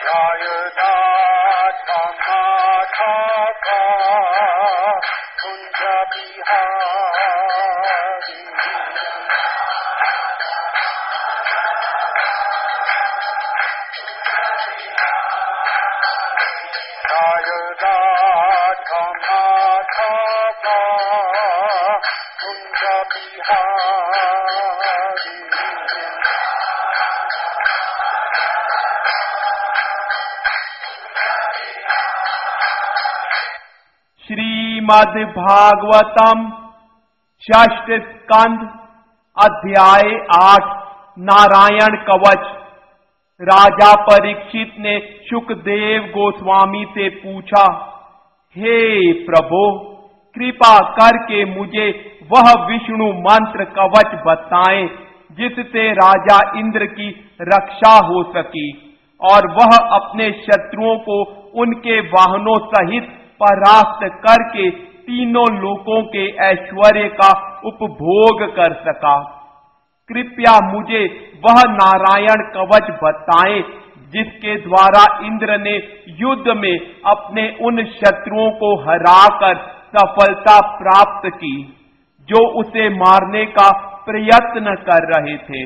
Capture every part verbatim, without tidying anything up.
श्रीमद् भागवतम षष्ठ स्कंध अध्याय आठ नारायण कवच। राजा परीक्षित ने शुकदेव गोस्वामी से पूछा, हे प्रभो, कृपा करके मुझे वह विष्णु मंत्र कवच बताएं जिससे राजा इंद्र की रक्षा हो सकी और वह अपने शत्रुओं को उनके वाहनों सहित परास्त करके तीनों लोकों के ऐश्वर्य का उपभोग कर सका। कृपया मुझे वह नारायण कवच बताएं जिसके द्वारा इंद्र ने युद्ध में अपने उन शत्रुओं को हराकर सफलता प्राप्त की जो उसे मारने का प्रयत्न कर रहे थे।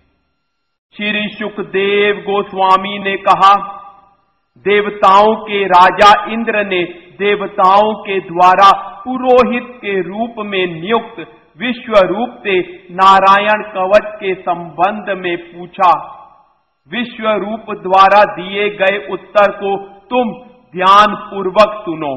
श्री शुकदेव गोस्वामी ने कहा, देवताओं के राजा इंद्र ने देवताओं के द्वारा पुरोहित के रूप में नियुक्त विश्वरूप से नारायण कवच के संबंध में पूछा। विश्वरूप द्वारा दिए गए उत्तर को तुम ध्यान पूर्वक सुनो।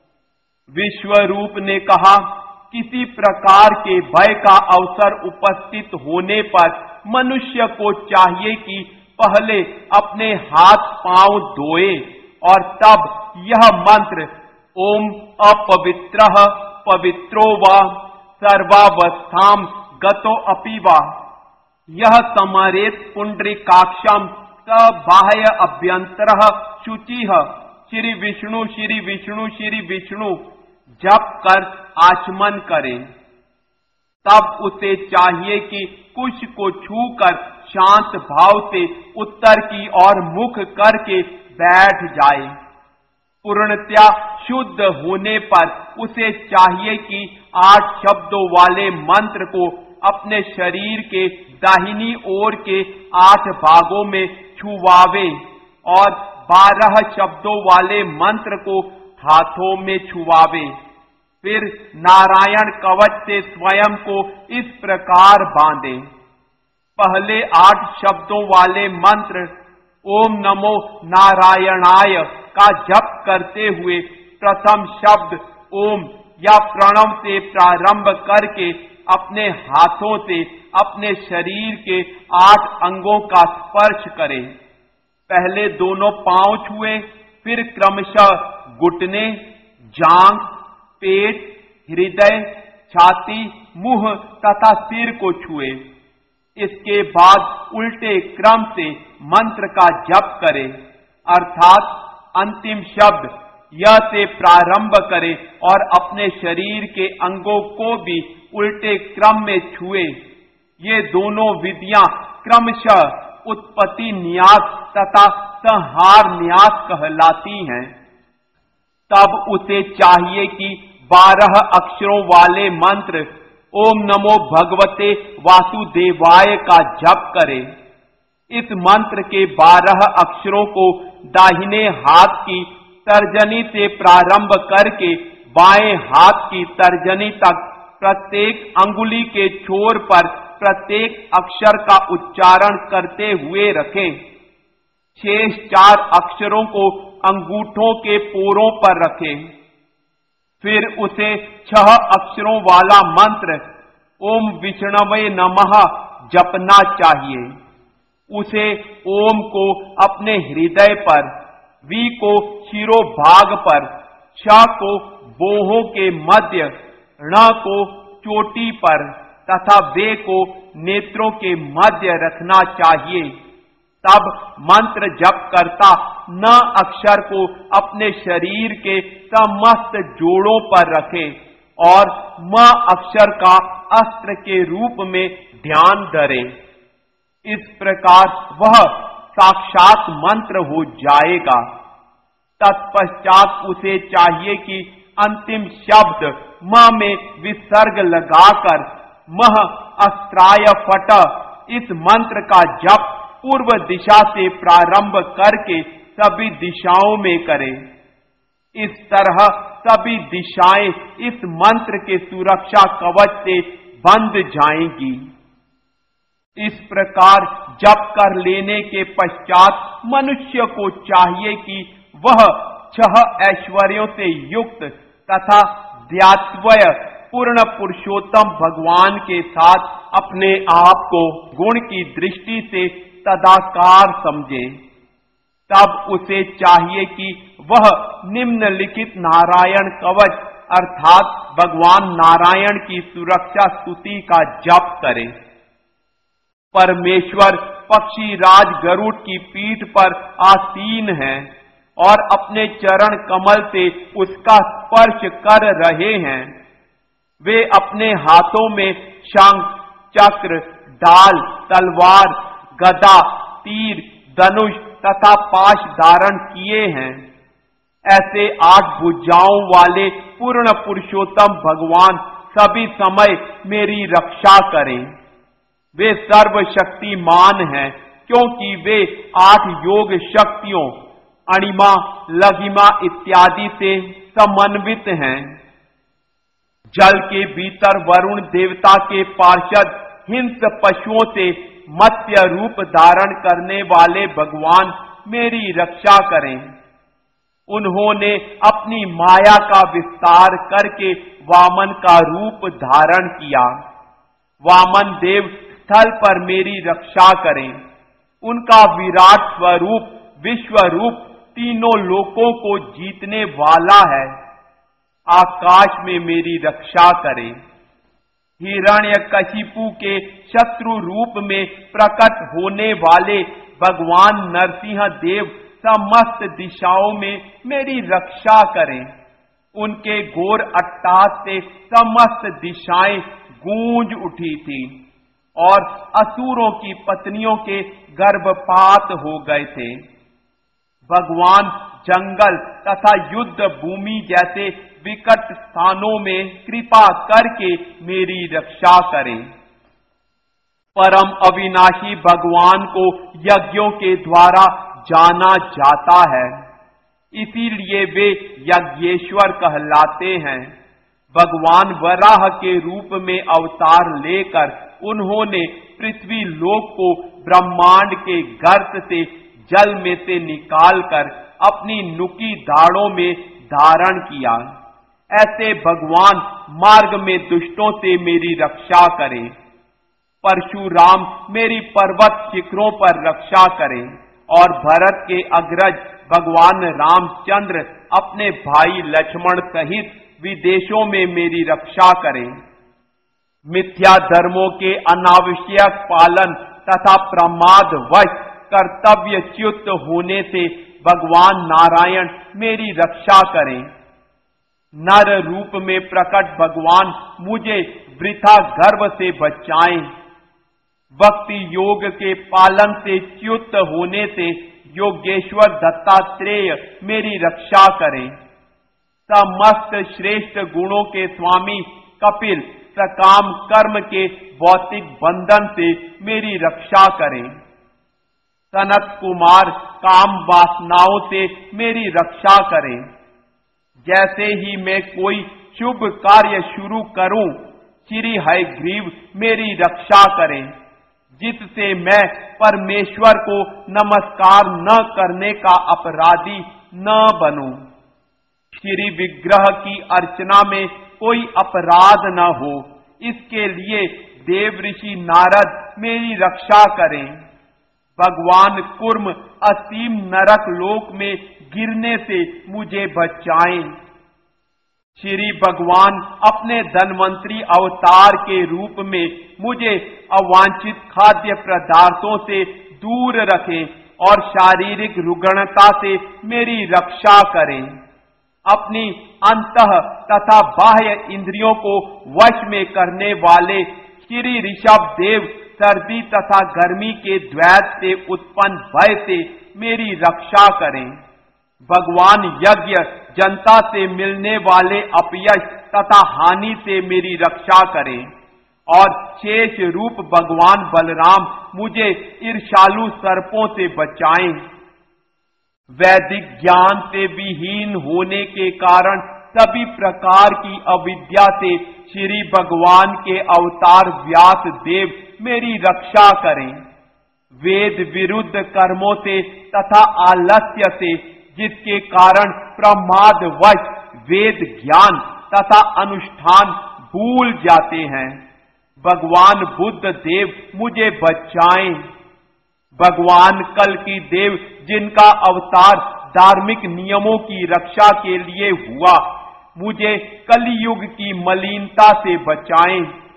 विश्वरूप ने कहा, किसी प्रकार के भय का अवसर उपस्थित होने पर मनुष्य को चाहिए कि पहले अपने हाथ पांव धोए और तब यह मंत्र ओम अपवित्रः पवित्रो वा सर्वावस्थाम गतो अपि वा यह समरेत पुंडरीकाक्षम स बाह्य अभ्यंतरः शुचिः श्री विष्णु श्री विष्णु श्री विष्णु जप कर आचमन करे। तब उसे चाहिए कि कुश को छूकर शांत भाव से उत्तर की ओर मुख करके बैठ जाए। पूर्णतया शुद्ध होने पर उसे चाहिए कि आठ शब्दों वाले मंत्र को अपने शरीर के दाहिनी ओर के आठ भागों में छुवावे और बारह शब्दों वाले मंत्र को हाथों में छुवावे। फिर नारायण कवच से स्वयं को इस प्रकार बांधे। पहले आठ शब्दों वाले मंत्र ओम नमो नारायणाय का जप करते हुए प्रथम शब्द ओम या प्रणव से प्रारंभ करके अपने हाथों से अपने शरीर के आठ अंगों का स्पर्श करें। पहले दोनों पांव छुए, फिर क्रमशः घुटने, जांघ, पेट, हृदय, छाती, मुंह तथा सिर को छुए। इसके बाद उल्टे क्रम से मंत्र का जप करें, अर्थात अंतिम शब्द य से प्रारंभ करें और अपने शरीर के अंगों को भी उल्टे क्रम में छुए। ये दोनों विधियां क्रमशः उत्पत्ति न्यास तथा संहार न्यास कहलाती हैं। तब उसे चाहिए कि बारह अक्षरों वाले मंत्र ओम नमो भगवते वासुदेवाय का जप करे। इस मंत्र के बारह अक्षरों को दाहिने हाथ की तर्जनी से प्रारंभ करके बाएं हाथ की तर्जनी तक प्रत्येक अंगुली के छोर पर प्रत्येक अक्षर का उच्चारण करते हुए रखें। शेष चार अक्षरों को अंगूठों के पोरों पर रखें। फिर उसे छह अक्षरों वाला मंत्र ओम विष्णवे नमः जपना चाहिए। उसे ओम को अपने हृदय पर, वी को शिरोभाग पर, श को बोहों के मध्य, ण को चोटी पर तथा वे को नेत्रों के मध्य रखना चाहिए। तब मंत्र जप करता न अक्षर को अपने शरीर के समस्त जोड़ों पर रखे और म अक्षर का अस्त्र के रूप में ध्यान धरे। इस प्रकार वह साक्षात मंत्र हो जाएगा। तत्पश्चात उसे चाहिए कि अंतिम शब्द म में विसर्ग लगाकर मह अस्त्राय फट इस मंत्र का जप पूर्व दिशा से प्रारंभ करके सभी दिशाओं में करे। इस तरह सभी दिशाएं इस मंत्र के सुरक्षा कवच से बंध जाएंगी। इस प्रकार जप कर लेने के पश्चात मनुष्य को चाहिए कि वह छह ऐश्वर्यों से युक्त तथा ध्यात्वय पूर्ण पुरुषोत्तम भगवान के साथ अपने आप को गुण की दृष्टि से तदाकार समझे। तब उसे चाहिए कि वह निम्नलिखित नारायण कवच अर्थात भगवान नारायण की सुरक्षा स्तुति का जप करे। परमेश्वर पक्षी राज गरुड़ की पीठ पर आसीन हैं और अपने चरण कमल से उसका स्पर्श कर रहे हैं। वे अपने हाथों में शंख, चक्र, ढाल, तलवार, गदा, तीर, धनुष तथा पाश धारण किए हैं। ऐसे आठ भुजाओं वाले पूर्ण पुरुषोत्तम भगवान सभी समय मेरी रक्षा करें। वे सर्वशक्तिमान हैं क्योंकि वे आठ योग शक्तियों अणिमा, लघिमा इत्यादि से समन्वित हैं। जल के भीतर वरुण देवता के पार्षद हिंस पशुओं से मत्स्य रूप धारण करने वाले भगवान मेरी रक्षा करें। उन्होंने अपनी माया का विस्तार करके वामन का रूप धारण किया। वामन देव स्थल पर मेरी रक्षा करें। उनका विराट स्वरूप विश्व रूप तीनों लोकों को जीतने वाला है। आकाश में मेरी रक्षा करें। हिरण्यकशिपु के शत्रु रूप में प्रकट होने वाले भगवान नरसिंह देव समस्त दिशाओं में मेरी रक्षा करें। उनके घोर अट्टहास से समस्त दिशाएं गूंज उठी थी और असुरों की पत्नियों के गर्भपात हो गए थे। भगवान जंगल तथा युद्ध भूमि जैसे विकट स्थानों में कृपा करके मेरी रक्षा करें। परम अविनाशी भगवान को यज्ञों के द्वारा जाना जाता है, इसीलिए वे यज्ञेश्वर कहलाते हैं। भगवान वराह के रूप में अवतार लेकर उन्होंने पृथ्वी लोक को ब्रह्मांड के गर्त से जल में से निकालकर अपनी नुकी दाढ़ों में धारण किया। ऐसे भगवान मार्ग में दुष्टों से मेरी रक्षा करें। परशुराम मेरी पर्वत शिखरों पर रक्षा करें और भरत के अग्रज भगवान रामचंद्र अपने भाई लक्ष्मण सहित विदेशों में मेरी रक्षा करें। मिथ्या धर्मों के अनावश्यक पालन तथा प्रमाद वश कर्तव्यच्युत होने से भगवान नारायण मेरी रक्षा करें। नर रूप में प्रकट भगवान मुझे वृथा गर्भ से बचाएं। भक्ति योग के पालन से च्युत होने से योगेश्वर दत्तात्रेय मेरी रक्षा करें। समस्त श्रेष्ठ गुणों के स्वामी कपिल सकाम कर्म के भौतिक बंधन से मेरी रक्षा करें। सनत कुमार काम वासनाओं से मेरी रक्षा करें। जैसे ही मैं कोई शुभ कार्य शुरू करूं, श्री हयग्रीव मेरी रक्षा करें, जिससे मैं परमेश्वर को नमस्कार न करने का अपराधी न बनूं। श्री विग्रह की अर्चना में कोई अपराध न हो, इसके लिए देव ऋषि नारद मेरी रक्षा करें। भगवान कुर्म असीम नरक लोक में गिरने से मुझे बचाएं। श्री भगवान अपने धनवंतरी अवतार के रूप में मुझे अवांछित खाद्य पदार्थों से दूर रखें और शारीरिक रुग्णता से मेरी रक्षा करें। अपनी अंतः तथा बाह्य इंद्रियों को वश में करने वाले श्री ऋषभ देव सर्दी तथा गर्मी के द्वैत से उत्पन्न भय से मेरी रक्षा करें। भगवान यज्ञ जनता से मिलने वाले अपयश तथा हानि से मेरी रक्षा करें और शेष रूप भगवान बलराम मुझे ईर्ष्यालु सर्पों से बचाएं। वैदिक ज्ञान से विहीन होने के कारण सभी प्रकार की अविद्या से श्री भगवान के अवतार व्यास देव मेरी रक्षा करें। वेद विरुद्ध कर्मों से तथा आलस्य से जिसके कारण प्रमादवश वेद ज्ञान तथा अनुष्ठान भूल जाते हैं, भगवान बुद्ध देव मुझे बचाएं। भगवान कल की देव जिनका अवतार धार्मिक नियमों की रक्षा के लिए हुआ, मुझे कलियुग की मलिनता से बचाएं।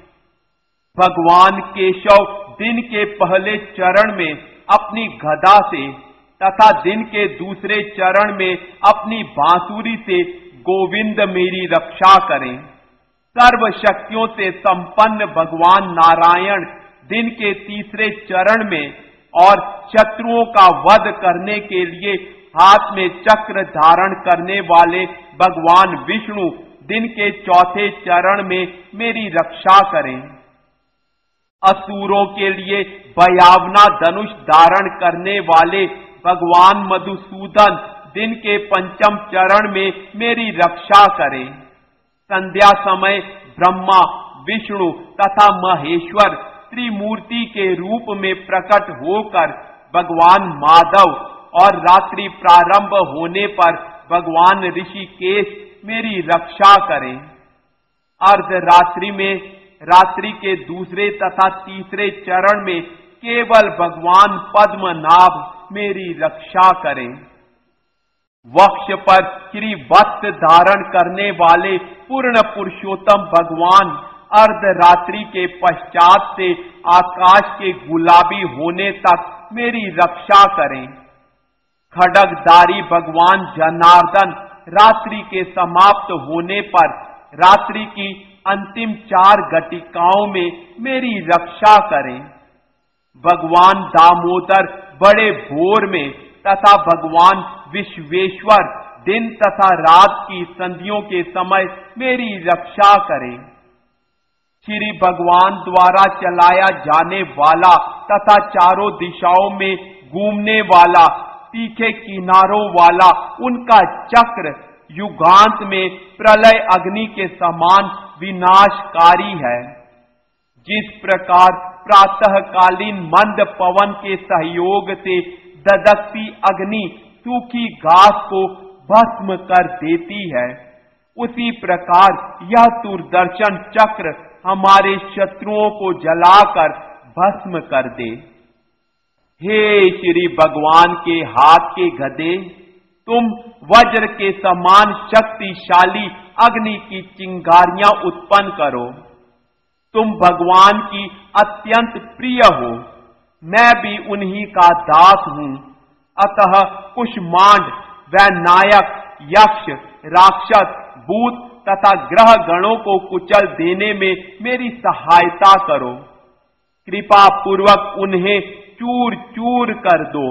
भगवान केशव दिन के पहले चरण में अपनी गदा से तथा दिन के दूसरे चरण में अपनी बांसुरी से गोविंद मेरी रक्षा करें। सर्व शक्तियों से संपन्न भगवान नारायण दिन के तीसरे चरण में और शत्रुओं का वध करने के लिए हाथ में चक्र धारण करने वाले भगवान विष्णु दिन के चौथे चरण में मेरी रक्षा करें। असुरों के लिए भयावना धनुष धारण करने वाले भगवान मधुसूदन दिन के पंचम चरण में मेरी रक्षा करें। संध्या समय ब्रह्मा विष्णु तथा महेश्वर त्रिमूर्ति के रूप में प्रकट होकर भगवान माधव और रात्रि प्रारंभ होने पर भगवान ऋषिकेश मेरी रक्षा करें। अर्धरात्रि में रात्रि के दूसरे तथा तीसरे चरण में केवल भगवान पद्मनाभ मेरी रक्षा करें। वक्ष पर श्री वत्स धारण करने वाले पूर्ण पुरुषोत्तम भगवान अर्धरात्रि के पश्चात से आकाश के गुलाबी होने तक मेरी रक्षा करें। खड्गधारी भगवान जनार्दन रात्रि के समाप्त होने पर रात्रि की अंतिम चार घटिकाओं में मेरी रक्षा करें। भगवान दामोदर बड़े भोर में तथा भगवान विश्वेश्वर दिन तथा रात की संधियों के समय मेरी रक्षा करें। श्री भगवान द्वारा चलाया जाने वाला तथा चारों दिशाओं में घूमने वाला तीखे किनारों वाला उनका चक्र युगांत में प्रलय अग्नि के समान विनाशकारी है। जिस प्रकार प्रातःकालीन मंद पवन के सहयोग से ददकती अग्नि सूखी घास को भस्म कर देती है, उसी प्रकार यह दूरदर्शन चक्र हमारे शत्रुओं को जलाकर भस्म कर दे। हे श्री भगवान के हाथ के गदे, तुम वज्र के समान शक्तिशाली अग्नि की चिंगारियां उत्पन्न करो। तुम भगवान की अत्यंत प्रिय हो, मैं भी उन्हीं का दास हूं। अतः कुष्मांड व नायक यक्ष राक्षस भूत तथा ग्रह गणों को कुचल देने में मेरी सहायता करो। कृपा पूर्वक उन्हें चूर चूर कर दो।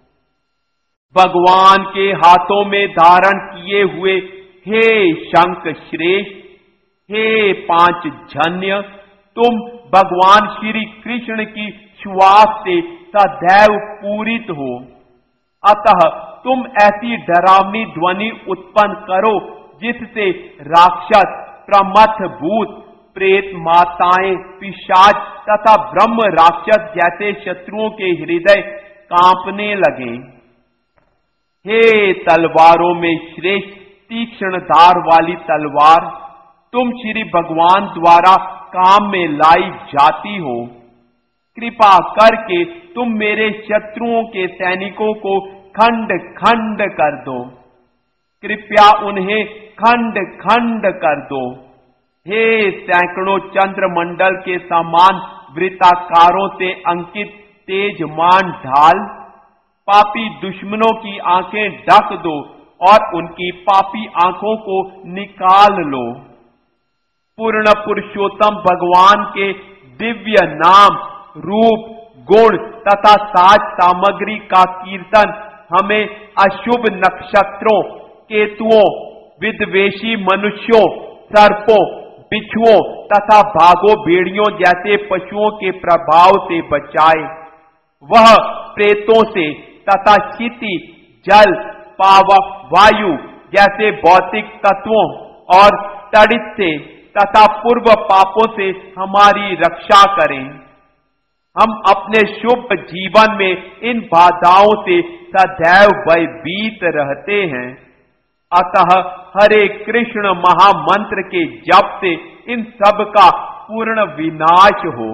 भगवान के हाथों में धारण किए हुए हे शंख श्रेष्ठ, हे पांच जन्य, तुम भगवान श्री कृष्ण की श्वास से सदैव पूरित हो। अतः तुम ऐसी डरावनी ध्वनि उत्पन्न करो जिससे राक्षस, प्रमथ भूत, प्रेत माताएं, पिशाच तथा ब्रह्म राक्षस जैसे शत्रुओं के हृदय कांपने लगे। हे तलवारों में श्रेष्ठ तीक्ष्ण धार वाली तलवार, तुम श्री भगवान द्वारा काम में लाई जाती हो। कृपा करके तुम मेरे शत्रुओं के सैनिकों को खंड खंड कर दो। कृपया उन्हें खंड खंड कर दो। हे सैकड़ों चंद्रमंडल के समान वृत्ताकारों से अंकित तेजमान ढाल, पापी दुश्मनों की आंखें ढक दो और उनकी पापी आंखों को निकाल लो। पूर्ण पुरुषोत्तम भगवान के दिव्य नाम रूप, गुण तथा साज सामग्री का कीर्तन हमें अशुभ नक्षत्रों, केतुओं, विद्वेषी मनुष्यों, सर्पों, बिच्छुओं तथा भागो भेड़ियों जैसे पशुओं के प्रभाव से बचाए। वह प्रेतों से तथा क्षिति, जल, पावक, वायु जैसे भौतिक तत्वों और तड़ित से तथा पूर्व पापों से हमारी रक्षा करें। हम अपने शुभ जीवन में इन बाधाओं से सदैव भयभीत रहते हैं। अतः हरे कृष्ण महामंत्र के जप से इन सब का पूर्ण विनाश हो।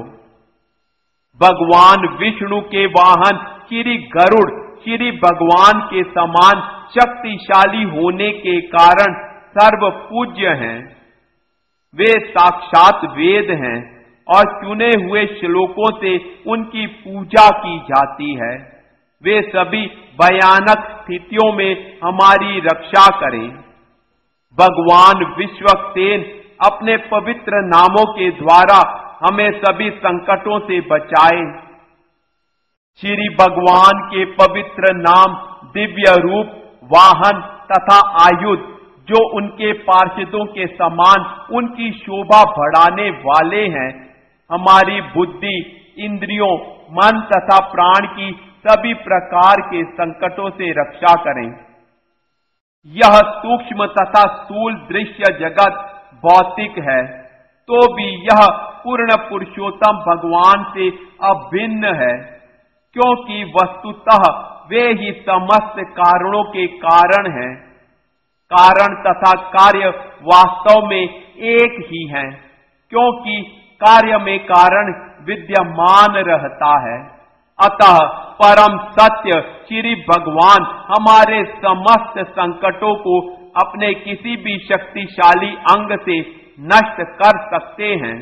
भगवान विष्णु के वाहन श्री गरुड़ श्री भगवान के समान शक्तिशाली होने के कारण सर्व पूज्य हैं। वे साक्षात वेद हैं और चुने हुए श्लोकों से उनकी पूजा की जाती है। वे सभी भयानक स्थितियों में हमारी रक्षा करें। भगवान विश्वक्सेन अपने पवित्र नामों के द्वारा हमें सभी संकटों से बचाए। श्री भगवान के पवित्र नाम, दिव्य रूप, वाहन तथा आयुध जो उनके पार्षदों के समान उनकी शोभा बढ़ाने वाले हैं, हमारी बुद्धि, इंद्रियों, मन तथा प्राण की सभी प्रकार के संकटों से रक्षा करें। यह सूक्ष्म तथा स्थूल दृश्य जगत भौतिक है, तो भी यह पूर्ण पुरुषोत्तम भगवान से अभिन्न है, क्योंकि वस्तुतः वे ही समस्त कारणों के कारण हैं। कारण तथा कार्य वास्तव में एक ही हैं, क्योंकि कार्य में कारण विद्यमान रहता है। अतः परम सत्य श्री भगवान हमारे समस्त संकटों को अपने किसी भी शक्तिशाली अंग से नष्ट कर सकते हैं।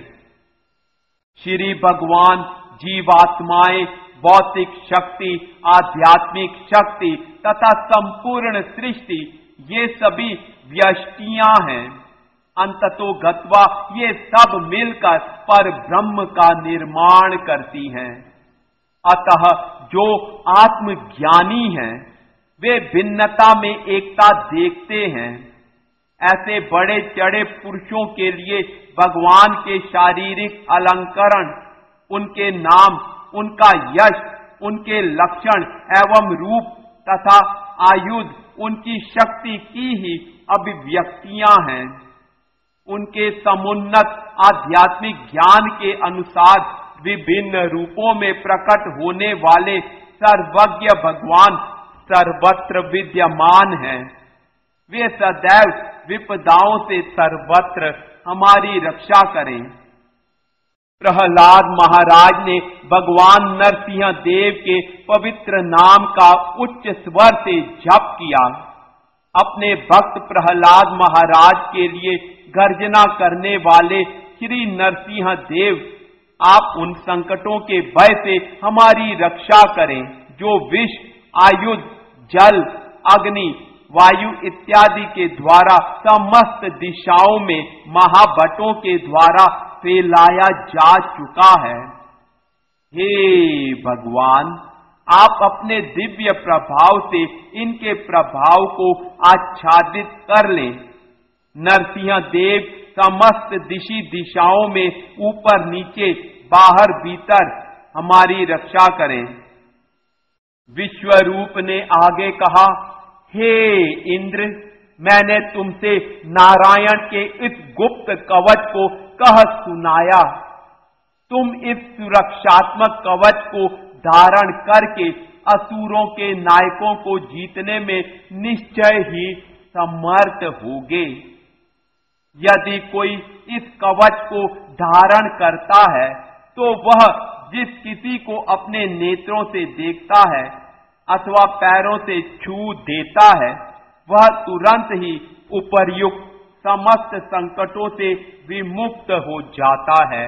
श्री भगवान जीवात्माएं, भौतिक शक्ति, आध्यात्मिक शक्ति तथा संपूर्ण सृष्टि ये सभी व्यष्टियां हैं। अंततो गत्वा ये सब मिलकर पर ब्रह्म का निर्माण करती हैं। अतः जो आत्मज्ञानी हैं वे भिन्नता में एकता देखते हैं। ऐसे बड़े चढ़े पुरुषों के लिए भगवान के शारीरिक अलंकरण, उनके नाम, उनका यश, उनके लक्षण एवं रूप तथा आयुध उनकी शक्ति की ही अभिव्यक्तियां हैं। उनके समुन्नत आध्यात्मिक ज्ञान के अनुसार विभिन्न रूपों में प्रकट होने वाले सर्वज्ञ भगवान सर्वत्र विद्यमान हैं। वे सदैव विपदाओं से सर्वत्र हमारी रक्षा करें। प्रहलाद महाराज ने भगवान नरसिंह देव के पवित्र नाम का उच्च स्वर से जप किया। अपने भक्त प्रहलाद महाराज के लिए गर्जना करने वाले श्री नरसिंह देव, आप उन संकटों के भय से हमारी रक्षा करें जो विष, आयुध, जल, अग्नि, वायु इत्यादि के द्वारा समस्त दिशाओं में महाभटों के द्वारा फैलाया जा चुका है। हे भगवान, आप अपने दिव्य प्रभाव से इनके प्रभाव को आच्छादित कर लें। नरसिंह देव समस्त दिशी दिशाओं में ऊपर नीचे, बाहर भीतर हमारी रक्षा करें। विश्वरूप ने आगे कहा, हे इंद्र, मैंने तुमसे नारायण के इस गुप्त कवच को कह सुनाया। तुम इस सुरक्षात्मक कवच को धारण करके असुरों के नायकों को जीतने में निश्चय ही समर्थ होगे। यदि कोई इस कवच को धारण करता है तो वह जिस किसी को अपने नेत्रों से देखता है अथवा पैरों से छू देता है, वह तुरंत ही उपर्युक्त समस्त संकटों से विमुक्त हो जाता है।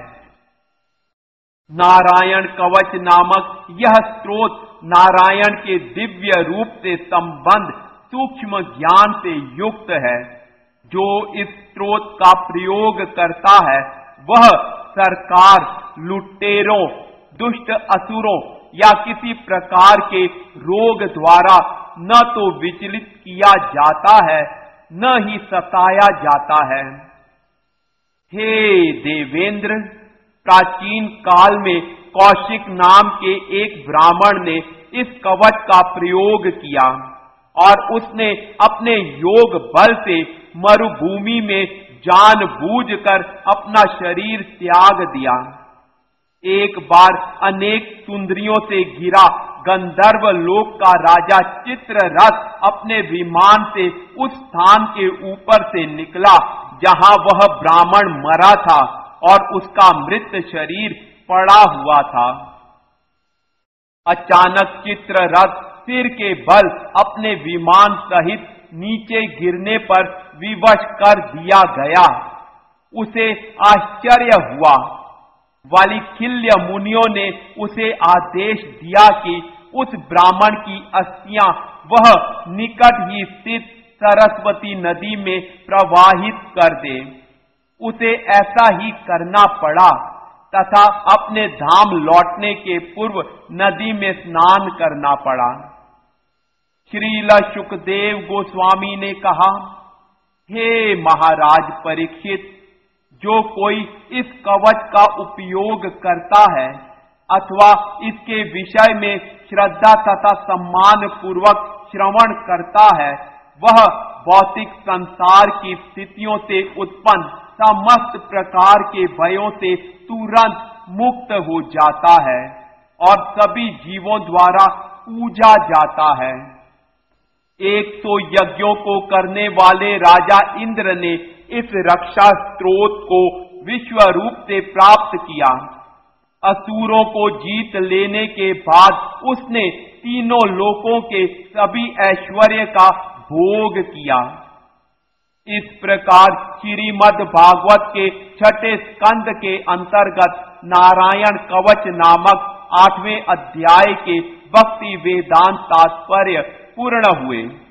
नारायण कवच नामक यह स्रोत नारायण के दिव्य रूप से संबंध सूक्ष्म ज्ञान से युक्त है। जो इस स्रोत का प्रयोग करता है वह सरकार, लुटेरों, दुष्ट असुरों या किसी प्रकार के रोग द्वारा न तो विचलित किया जाता है, न ही सताया जाता है। हे देवेंद्र, प्राचीन काल में कौशिक नाम के एक ब्राह्मण ने इस कवच का प्रयोग किया और उसने अपने योग बल से मरुभूमि में जानबूझकर अपना शरीर त्याग दिया। एक बार अनेक सुंदरियों से घिरा गंधर्व लोक का राजा चित्ररथ अपने विमान से उस स्थान के ऊपर से निकला जहां वह ब्राह्मण मरा था और उसका मृत शरीर पड़ा हुआ था। अचानक चित्ररथ सिर के बल अपने विमान सहित नीचे गिरने पर विवश कर दिया गया। उसे आश्चर्य हुआ। वालिखिल्य मुनियों ने उसे आदेश दिया कि उस ब्राह्मण की अस्थियां वह निकट ही स्थित सरस्वती नदी में प्रवाहित कर दे। उसे ऐसा ही करना पड़ा तथा अपने धाम लौटने के पूर्व नदी में स्नान करना पड़ा। श्रील शुकदेव गोस्वामी ने कहा, हे महाराज परीक्षित, जो कोई इस कवच का उपयोग करता है अथवा इसके विषय में श्रद्धा तथा सम्मान पूर्वक श्रवण करता है, वह भौतिक संसार की स्थितियों से उत्पन्न समस्त प्रकार के भयों से तुरंत मुक्त हो जाता है और सभी जीवों द्वारा पूजा जाता है। एक सौ यज्ञों को करने वाले राजा इंद्र ने इस रक्षा स्रोत को विश्व रूप से प्राप्त किया। असुरों को जीत लेने के बाद उसने तीनों लोकों के सभी ऐश्वर्य का भोग किया। इस प्रकार श्रीमद् भागवत के छठे स्कंद के अंतर्गत नारायण कवच नामक आठवें अध्याय के भक्ति वेदांत तात्पर्य पूर्ण हुए।